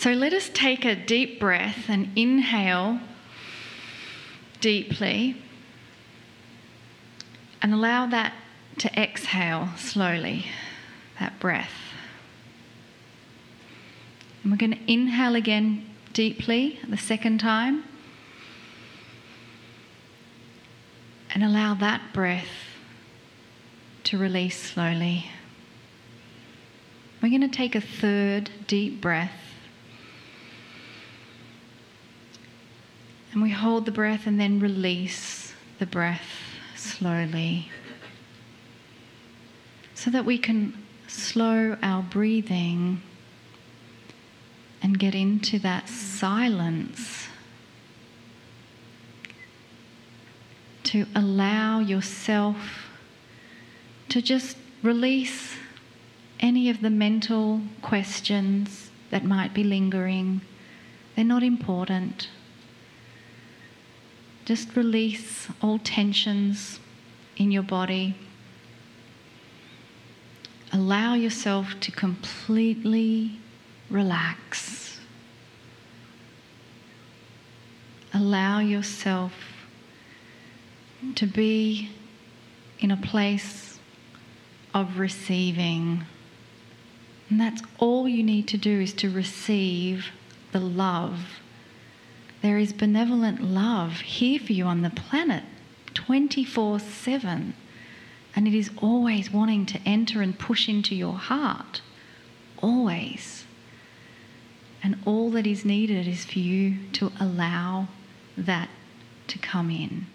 So let us take a deep breath and inhale deeply and allow that to exhale slowly, that breath. And we're going to inhale again deeply the second time and allow that breath to release slowly. We're going to take a third deep breath. And we hold the breath and then release the breath slowly so that we can slow our breathing and get into that silence to allow yourself to just release any of the mental questions that might be lingering. They're not important. Just release all tensions in your body. Allow yourself to completely relax. Allow yourself to be in a place of receiving. And that's all you need to do, is to receive the love. There is benevolent love here for you on the planet 24/7. And it is always wanting to enter and push into your heart. Always. And all that is needed is for you to allow that to come in.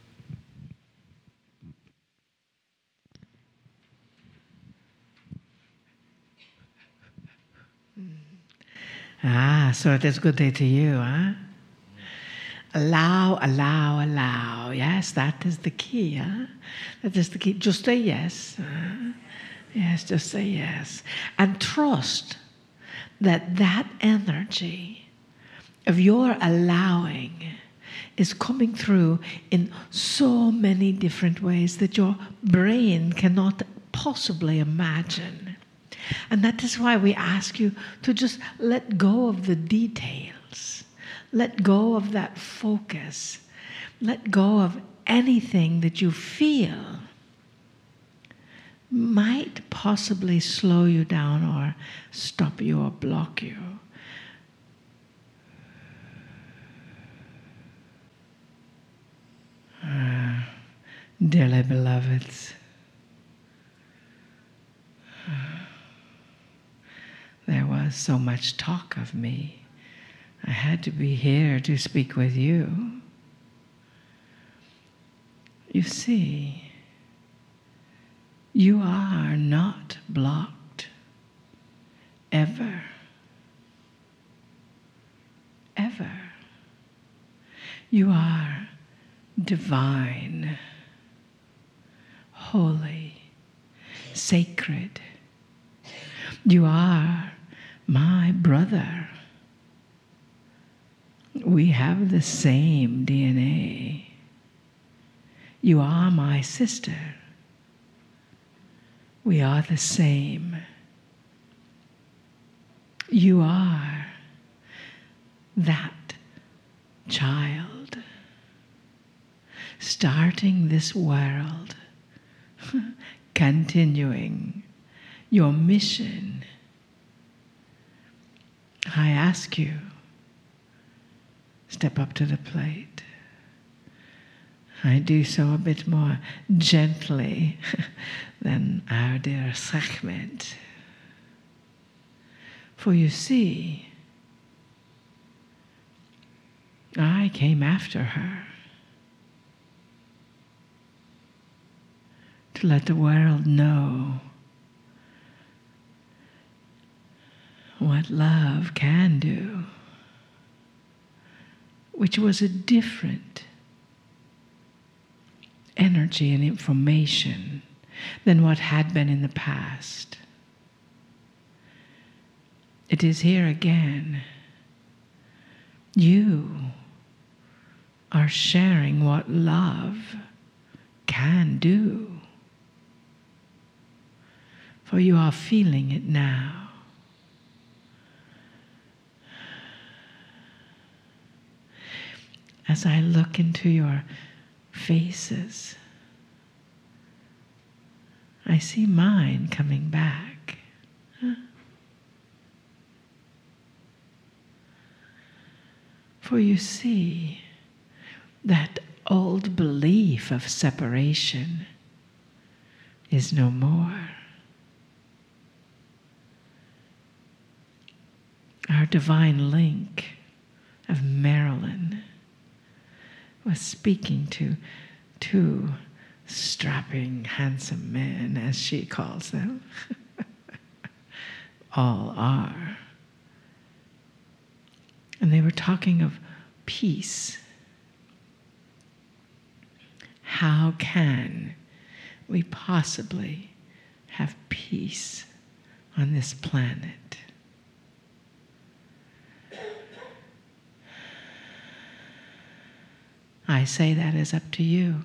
So it is good day to you, huh? Allow, allow, allow. Yes, that is the key, huh? That is the key. Just say yes. Yes, just say yes. And trust that that energy of your allowing is coming through in so many different ways that your brain cannot possibly imagine. And that is why we ask you to just let go of the details. Let go of that focus. Let go of anything that you feel might possibly slow you down or stop you or block you. Dearly beloveds, there was so much talk of me. I had to be here to speak with you. You see, you are not blocked, ever. Ever. You are divine, holy, sacred. You are my brother. We have the same DNA. You are my sister. We are the same. You are that child starting this world, continuing your mission. I ask you, step up to the plate. I do so a bit more gently than our dear Sekhmet. For you see, I came after her to let the world know what love can do, which was a different energy and information than what had been in the past. It is here again. You are sharing what love can do. For you are feeling it now. as I look into your faces, I see mine coming back. For you see, that old belief of separation is no more. Our divine link of Marilyn was speaking to two strapping, handsome men, as she calls them. All are. And they were talking of peace. How can we possibly have peace on this planet? I say that is up to you.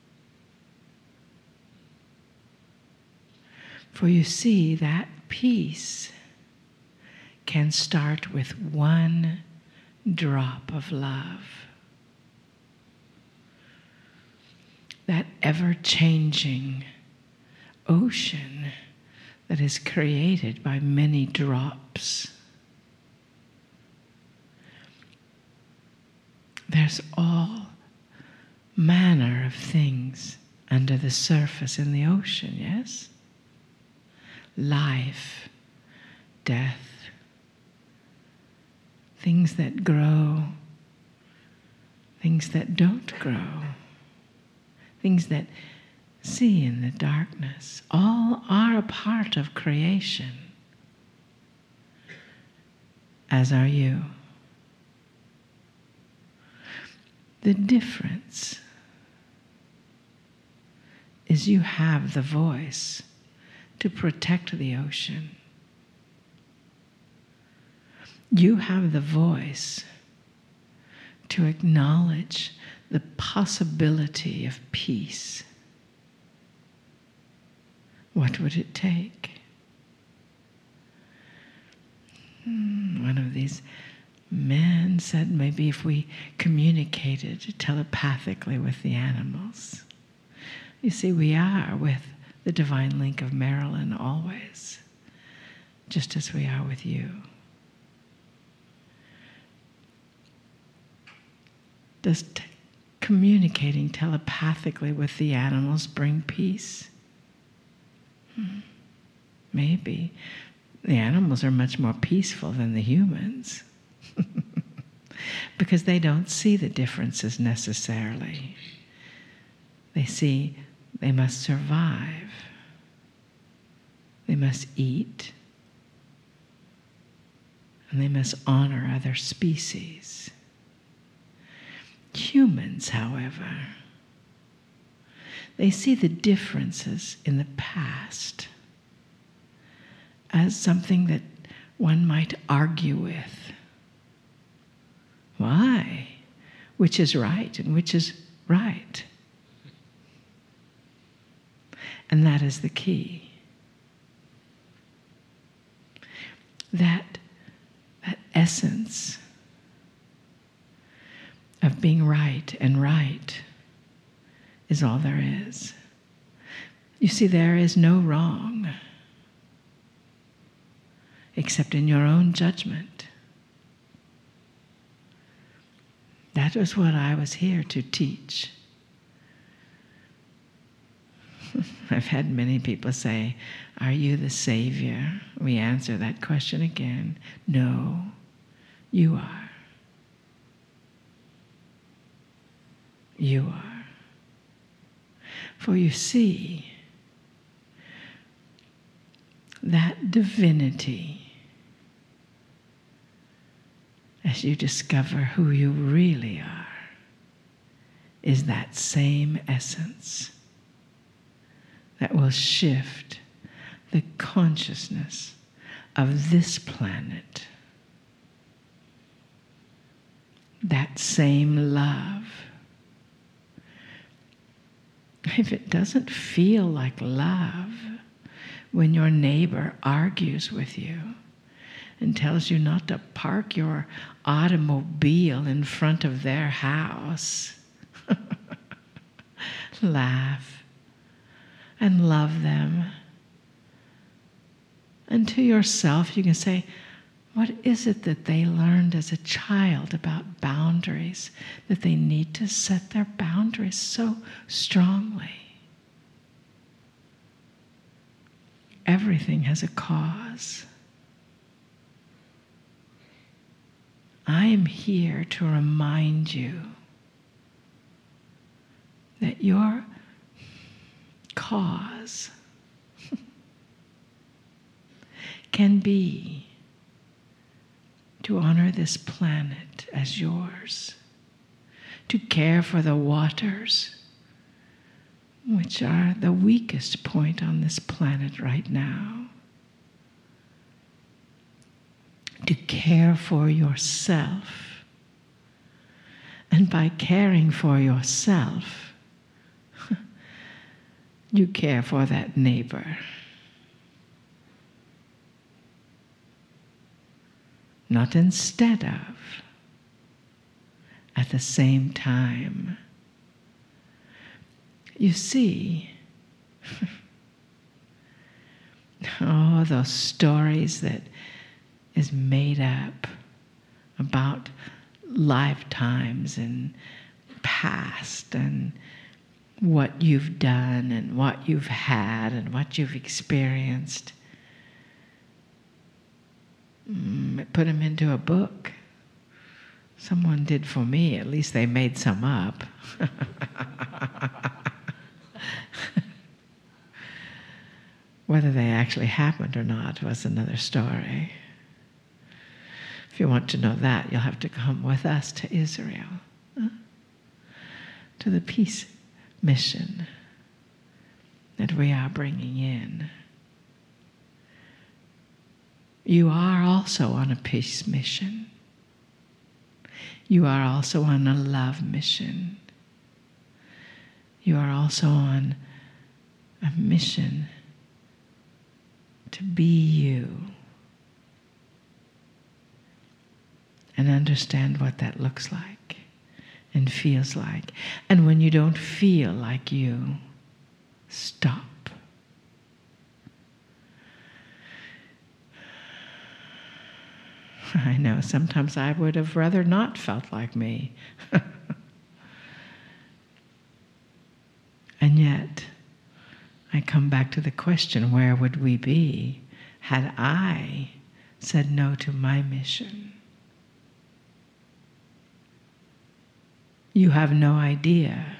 For you see, that peace can start with one drop of love. That ever-changing ocean that is created by many drops. There's all manner of things under the surface in the ocean, yes? Life, death, things that grow, things that don't grow, things that see in the darkness, all are a part of creation, as are you. The difference is you have the voice to protect the ocean. You have the voice to acknowledge the possibility of peace. What would it take? One of these men said maybe if we communicated telepathically with the animals. You see, we are with the divine link of Marilyn always, just as we are with you. Does communicating telepathically with the animals bring peace? Maybe. The animals are much more peaceful than the humans because they don't see the differences necessarily. They see they must survive. They must eat. And they must honor other species. Humans, however, they see the differences in the past as something that one might argue with. Why? Which is right and which is right? And that is the key. That essence of being right and right is all there is. You see, there is no wrong except in your own judgment. That was what I was here to teach. I've had many people say, "Are you the Savior?" We answer that question again. No, you are. You are. For you see, that divinity, as you discover who you really are, is that same essence that will shift the consciousness of this planet. That same love. If it doesn't feel like love when your neighbor argues with you, and tells you not to park your automobile in front of their house. Laugh and love them. And to yourself, you can say, what is it that they learned as a child about boundaries, that they need to set their boundaries so strongly? Everything has a cause. I am here to remind you that your cause can be to honor this planet as yours, to care for the waters, which are the weakest point on this planet right now, to care for yourself. And by caring for yourself, you care for that neighbor. Not instead of, at the same time. You see, oh, those stories that is made up about lifetimes and past and what you've done and what you've had and what you've experienced. Put them into a book. Someone did for me. At least they made some up. Whether they actually happened or not was another story. If you want to know that, you'll have to come with us to Israel, to the peace mission that we are bringing in. You are also on a peace mission. You are also on a love mission. You are also on a mission to be you and understand what that looks like and feels like. And when you don't feel like you, stop. I know, sometimes I would have rather not felt like me. And yet, I come back to the question, where would we be had I said no to my mission? You have no idea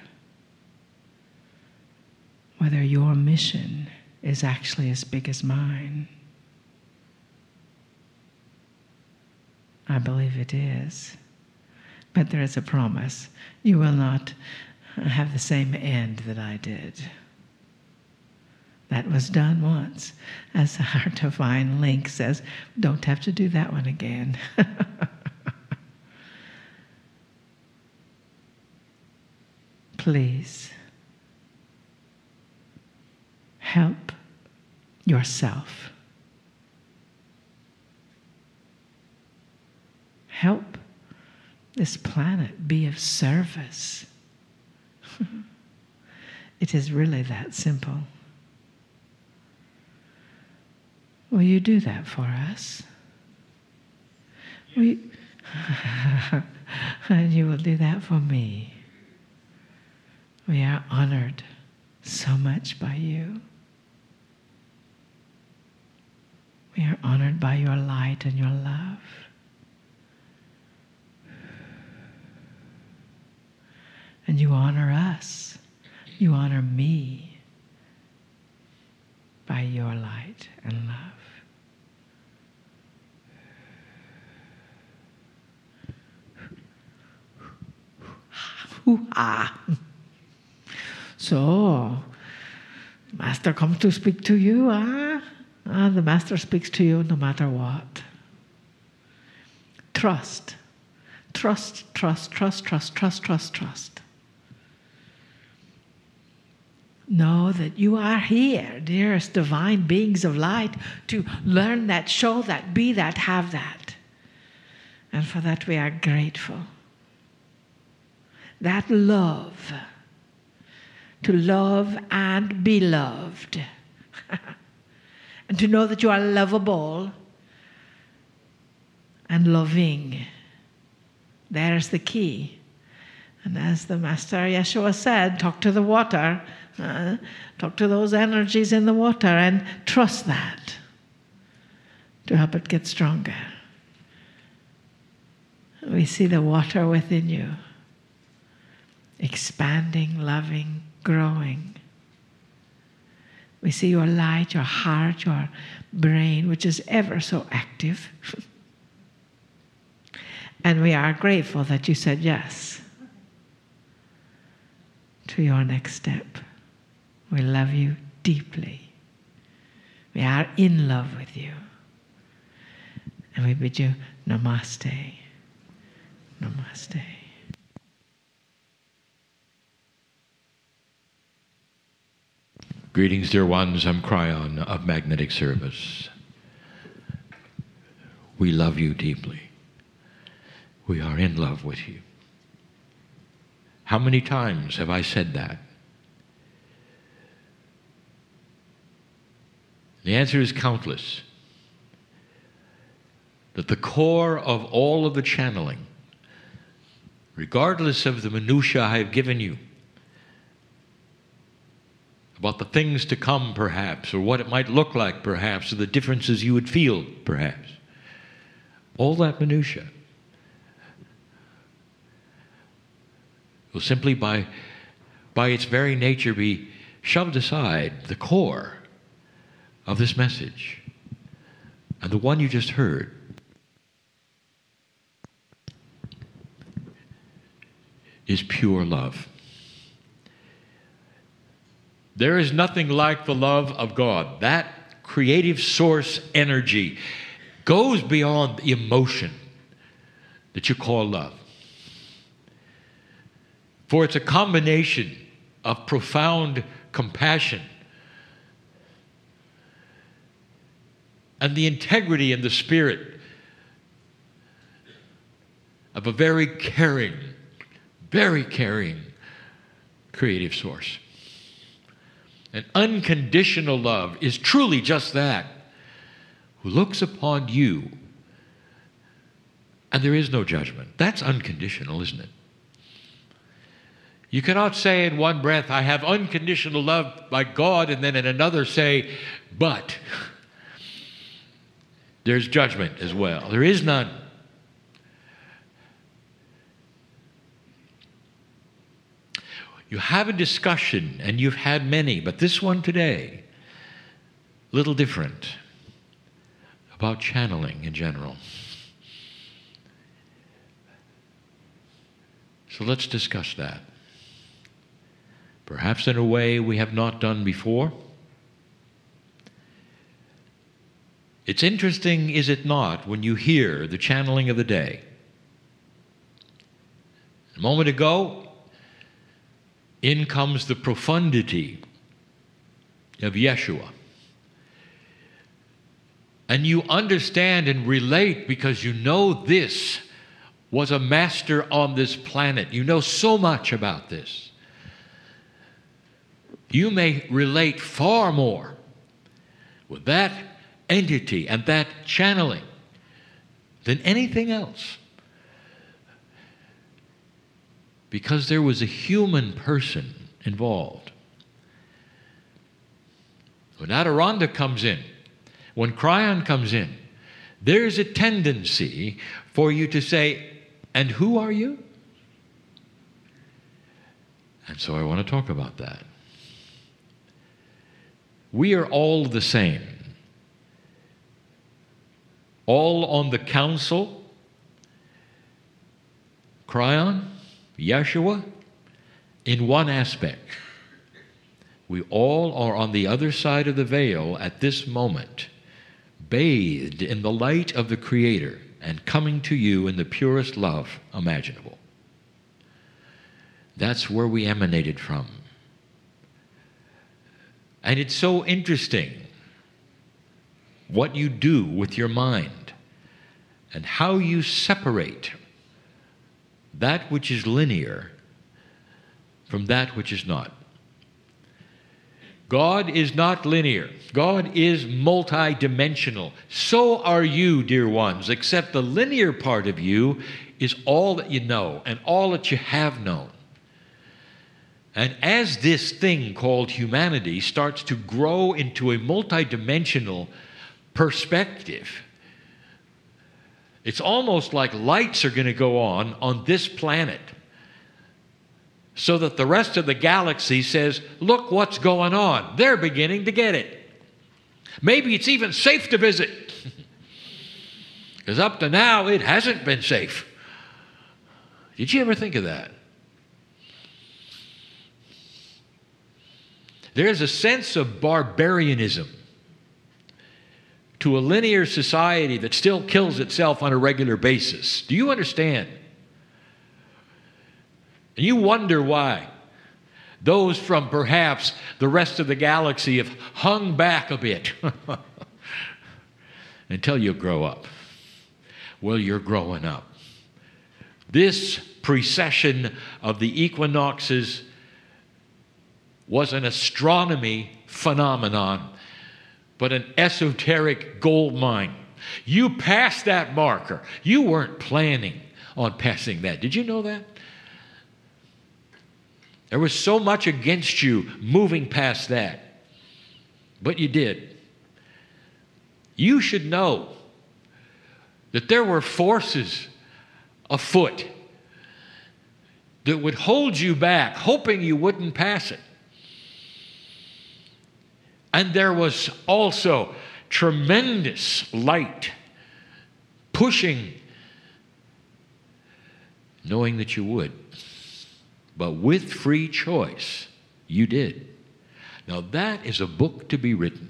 whether your mission is actually as big as mine. I believe it is. But there is a promise. You will not have the same end that I did. That was done once. As our divine link says, don't have to do that one again. Please help yourself. Help this planet be of service. It is really that simple. Will you do that for us? And you will do that for me. We are honored so much by you. We are honored by your light and your love. And you honor us. You honor me by your light and love. So, Master comes to speak to you. The Master speaks to you no matter what. Trust. Trust, trust, trust, trust, trust, trust, trust. know that you are here, dearest divine beings of light, to learn that, show that, be that, have that. And for that we are grateful. That love, to love and be loved, and to know that you are lovable and loving. There's the key. And as the Master Yeshua said, talk to the water, talk to those energies in the water, and trust that to help it get stronger. We see the water within you, expanding, loving, growing. We see your light, your heart, your brain, which is ever so active. And we are grateful that you said yes to your next step. We love you deeply. We are in love with you. And we bid you namaste. Namaste. Greetings, dear ones. I'm Cryon of Magnetic Service. We love you deeply. We are in love with you. How many times have I said that? The answer is countless. That the core of all of the channeling, regardless of the minutiae I have given you, about the things to come perhaps, or what it might look like perhaps, or the differences you would feel perhaps, all that minutiae will simply by its very nature be shoved aside. The core of this message, and the one you just heard, is pure love. There is nothing like the love of God. That creative source energy goes beyond the emotion that you call love. For it's a combination of profound compassion and the integrity and the spirit of a very caring creative source. An unconditional love is truly just that, who looks upon you, and there is no judgment. That's unconditional, isn't it? You cannot say in one breath, I have unconditional love by God, and then in another say, but there's judgment as well. There is none. You have a discussion, and you've had many, but this one today, a little different, about channeling in general. So let's discuss that. Perhaps in a way we have not done before. It's interesting, is it not, when you hear the channeling of the day. A moment ago, in comes the profundity of Yeshua. And you understand and relate because you know this was a master on this planet. You know so much about this. You may relate far more with that entity and that channeling than anything else. Because there was a human person involved. When Adironda comes in, when Cryon comes in, there's a tendency for you to say, and who are you? And so I want to talk about that. We are all the same. All on the council, Cryon, Yeshua, in one aspect. We all are on the other side of the veil at this moment, bathed in the light of the Creator and coming to you in the purest love imaginable. That's where we emanated from. And it's so interesting what you do with your mind and how you separate that which is linear from that which is not. God is not linear. God is multidimensional. So are you, dear ones, except the linear part of you is all that you know and all that you have known. And as this thing called humanity starts to grow into a multidimensional perspective, it's almost like lights are going to go on this planet, so that the rest of the galaxy says, look what's going on. They're beginning to get it. Maybe it's even safe to visit. Because up to now, it hasn't been safe. Did you ever think of that? There's a sense of barbarianism to a linear society that still kills itself on a regular basis. Do you understand? And you wonder why those from perhaps the rest of the galaxy have hung back a bit until you grow up. Well, you're growing up. This precession of the equinoxes was an astronomy phenomenon, but an esoteric gold mine. You passed that marker. You weren't planning on passing that. Did you know that? There was so much against you moving past that, but you did. You should know that there were forces afoot that would hold you back, hoping you wouldn't pass it. And there was also tremendous light pushing, knowing that you would. But with free choice, you did. Now that is a book to be written.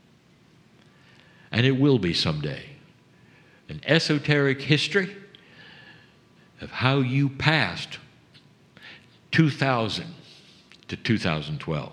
And it will be someday. An esoteric history of how you passed 2000 to 2012.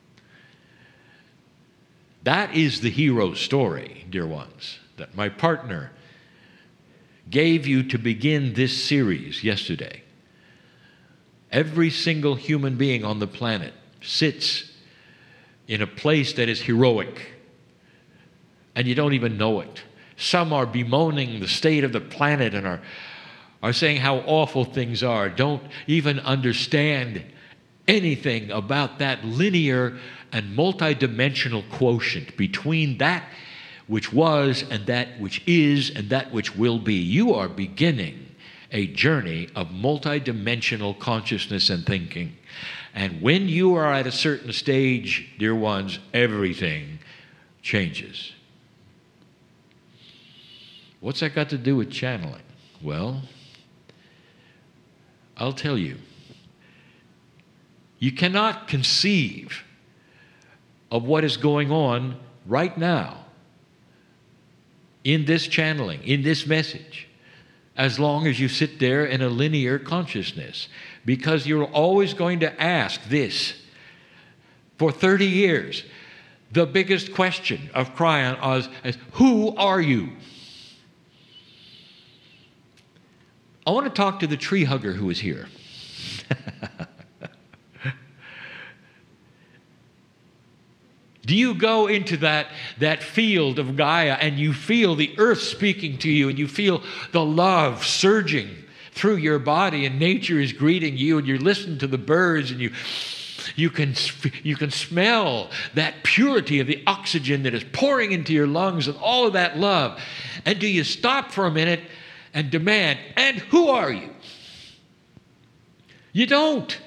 That is the hero story, dear ones, that my partner gave you to begin this series yesterday. Every single human being on the planet sits in a place that is heroic, and you don't even know it. Some are bemoaning the state of the planet and are saying how awful things are, don't even understand anything about that linear and multidimensional quotient between that which was and that which is and that which will be. You are beginning a journey of multidimensional consciousness and thinking. And when you are at a certain stage, dear ones, everything changes. What's that got to do with channeling? Well, I'll tell you. You cannot conceive of what is going on right now in this channeling, in this message, as long as you sit there in a linear consciousness, because you're always going to ask this. For 30 years, the biggest question of Kryon is, who are you? I want to talk to the tree hugger who is here. Do you go into that field of Gaia and you feel the earth speaking to you and you feel the love surging through your body and nature is greeting you and you listen to the birds and you can smell that purity of the oxygen that is pouring into your lungs and all of that love? And do you stop for a minute and demand, and who are you? You don't.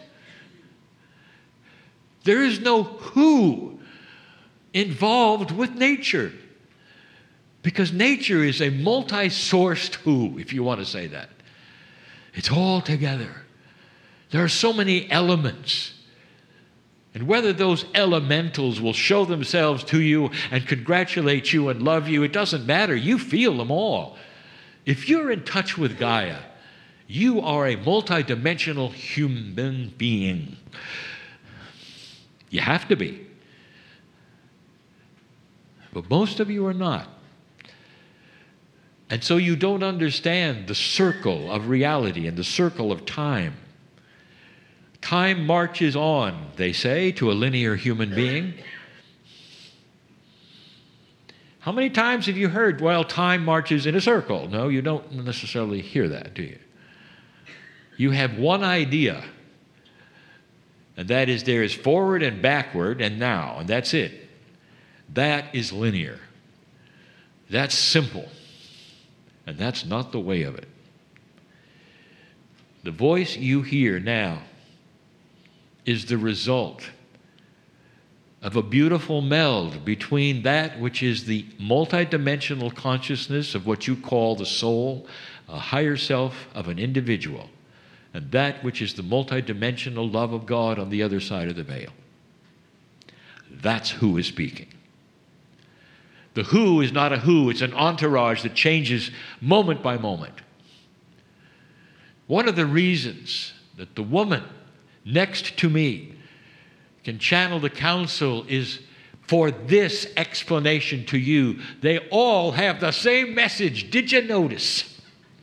There is no who involved with nature, because nature is a multi-sourced who, if you want to say that. It's all together. There are so many elements, and whether those elementals will show themselves to you and congratulate you and love you, it doesn't matter. You feel them all. If you're in touch with Gaia, you are a multidimensional human being. You have to be. But most of you are not. And so you don't understand the circle of reality and the circle of time. Time marches on, they say, to a linear human being. How many times have you heard, well, time marches in a circle? No, you don't necessarily hear that, do you? You have one idea, and that is there is forward and backward and now, and that's it. That is linear. That's simple. And that's not the way of it. The voice you hear now is the result of a beautiful meld between that which is the multidimensional consciousness of what you call the soul, a higher self of an individual, and that which is the multidimensional love of God on the other side of the veil. That's who is speaking. The who is not a who, it's an entourage that changes moment by moment. One of the reasons that the woman next to me can channel the counsel is for this explanation to you. They all have the same message. Did you notice?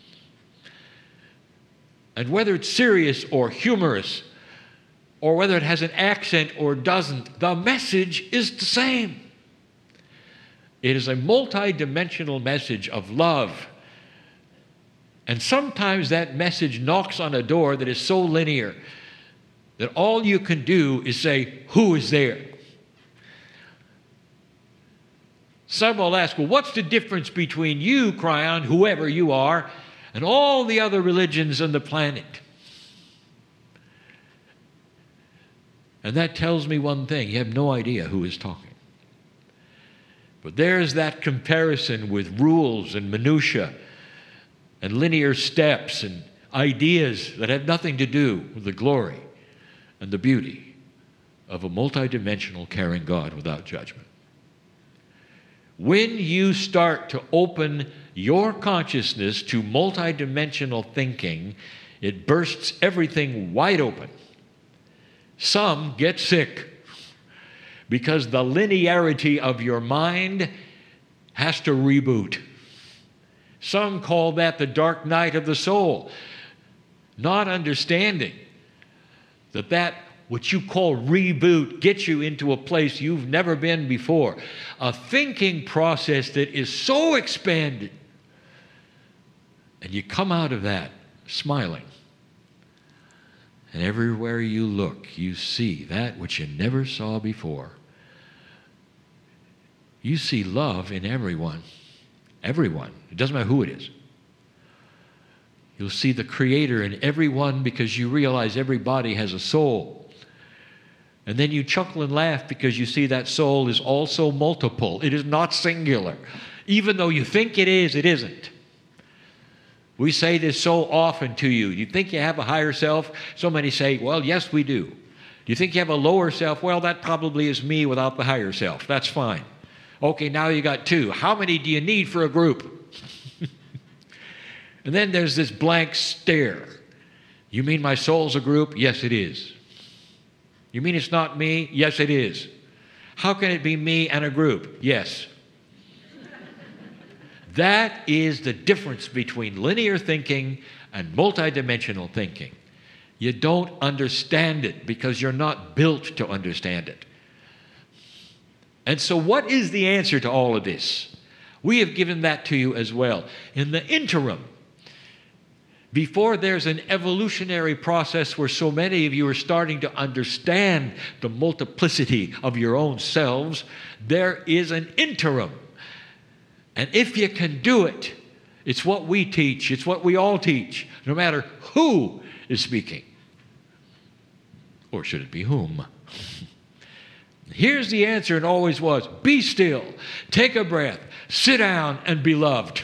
And whether it's serious or humorous, or whether it has an accent or doesn't, the message is the same. It is a multi-dimensional message of love. And sometimes that message knocks on a door that is so linear that all you can do is say, who is there? Some will ask, well, what's the difference between you, Cryon, whoever you are, and all the other religions on the planet? And that tells me one thing. You have no idea who is talking. But there's that comparison with rules and minutiae and linear steps and ideas that have nothing to do with the glory and the beauty of a multidimensional, caring God without judgment. When you start to open your consciousness to multidimensional thinking, it bursts everything wide open. Some get sick because the linearity of your mind has to reboot. Some call that the dark night of the soul, not understanding that what you call reboot gets you into a place you've never been before, a thinking process that is so expanded, and you come out of that smiling. And everywhere you look, you see that which you never saw before. You see love in everyone. Everyone. It doesn't matter who it is. You'll see the Creator in everyone because you realize every body has a soul. And then you chuckle and laugh because you see that soul is also multiple. It is not singular. Even though you think it is, it isn't. We say this so often to you. You think you have a higher self? So many say, well, yes, we do. Do you think you have a lower self? Well, that probably is me without the higher self. That's fine. Okay, now you got two. How many do you need for a group? And then there's this blank stare. You mean my soul's a group? Yes, it is. You mean it's not me? Yes, it is. How can it be me and a group? Yes. That is the difference between linear thinking and multidimensional thinking. You don't understand it because you're not built to understand it. And so what is the answer to all of this? We have given that to you as well. In the interim, before there's an evolutionary process where so many of you are starting to understand the multiplicity of your own selves, there is an interim. And if you can do it, it's what we teach, it's what we all teach, no matter who is speaking. Or should it be whom? Here's the answer, and always was. Be still, take a breath, sit down, and be loved.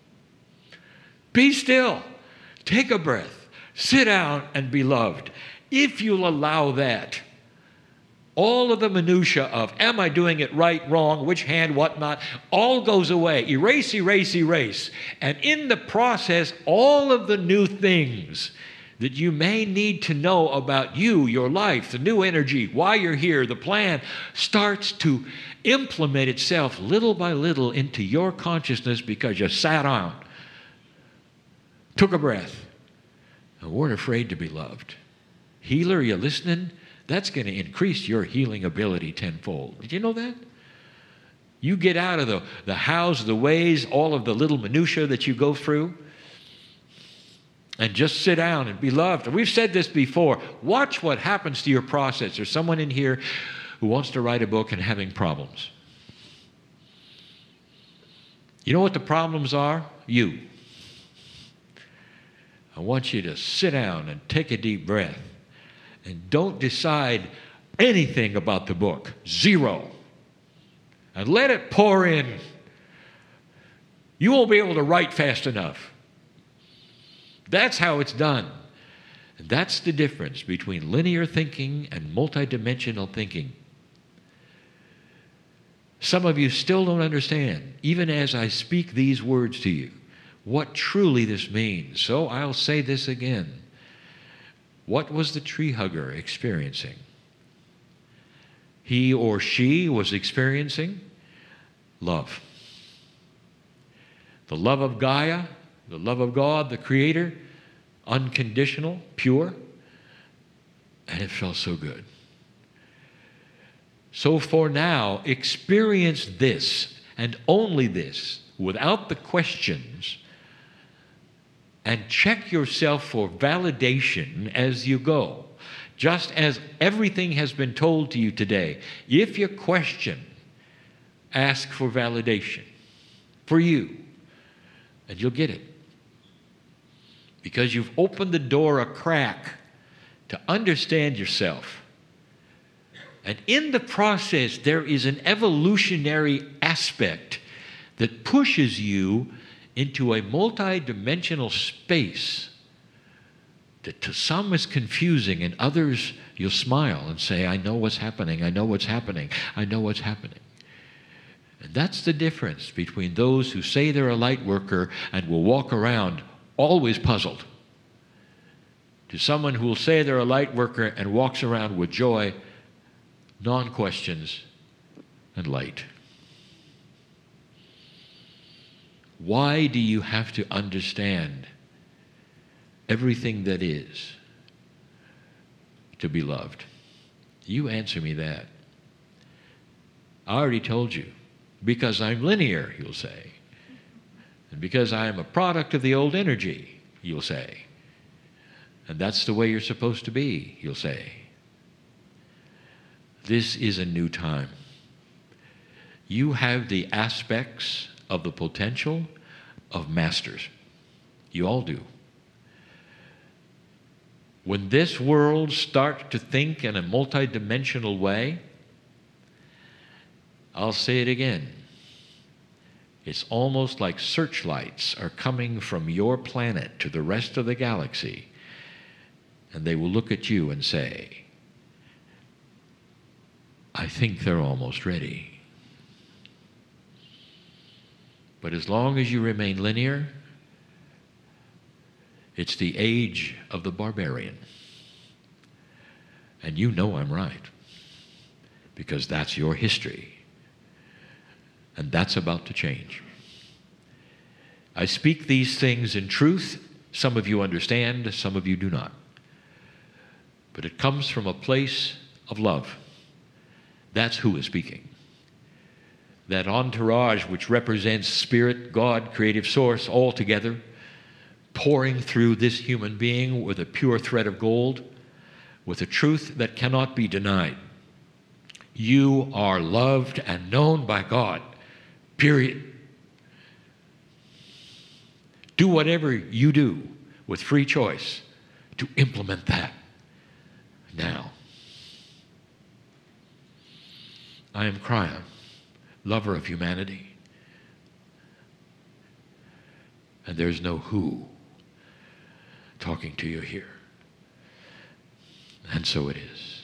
Be still, take a breath, sit down, and be loved. If you'll allow that, all of the minutiae of, am I doing it right, wrong, which hand, what not, all goes away. Erase, erase, erase. And in the process, all of the new things that you may need to know about you, your life, the new energy, why you're here, the plan, starts to implement itself little by little into your consciousness because you sat down, took a breath, and weren't afraid to be loved. Healer, are you listening? That's going to increase your healing ability tenfold. Did you know that? You get out of the hows, the ways, all of the little minutiae that you go through, and just sit down and be loved. And we've said this before. Watch what happens to your process. There's someone in here who wants to write a book and having problems. You know what the problems are? You. I want you to sit down and take a deep breath and don't decide anything about the book. Zero. And let it pour in. You won't be able to write fast enough. That's how it's done. And that's the difference between linear thinking and multidimensional thinking. Some of you still don't understand, even as I speak these words to you, what truly this means. So I'll say this again. What was the tree hugger experiencing? He or she was experiencing love. The love of Gaia, the love of God, the Creator, unconditional, pure, and it felt so good. So for now, experience this and only this without the questions, and check yourself for validation as you go. Just as everything has been told to you today, if you question, ask for validation for you, and you'll get it. Because you've opened the door a crack to understand yourself. And in the process, there is an evolutionary aspect that pushes you into a multi-dimensional space that to some is confusing, and others you'll smile and say, I know what's happening, I know what's happening, I know what's happening. And that's the difference between those who say they're a light worker and will walk around always puzzled, to someone who will say they're a light worker and walks around with joy, non-questions, and light. Why do you have to understand everything that is to be loved? You answer me that. I already told you. Because I'm linear, you'll say. And because I am a product of the old energy, you'll say. And that's the way you're supposed to be, you'll say. This is a new time. You have the aspects of the potential of masters. You all do. When this world starts to think in a multidimensional way, I'll say it again. It's almost like searchlights are coming from your planet to the rest of the galaxy, and they will look at you and say, I think they're almost ready. But as long as you remain linear, it's the age of the barbarian. And you know I'm right, because that's your history. And that's about to change. I speak these things in truth. Some of you understand, some of you do not. But it comes from a place of love. That's who is speaking. That entourage which represents Spirit, God, Creative Source, all together, pouring through this human being with a pure thread of gold, with a truth that cannot be denied. You are loved and known by God, period. Do whatever you do with free choice to implement that now. I am Krya, lover of humanity. And there's no who talking to you here. And so it is.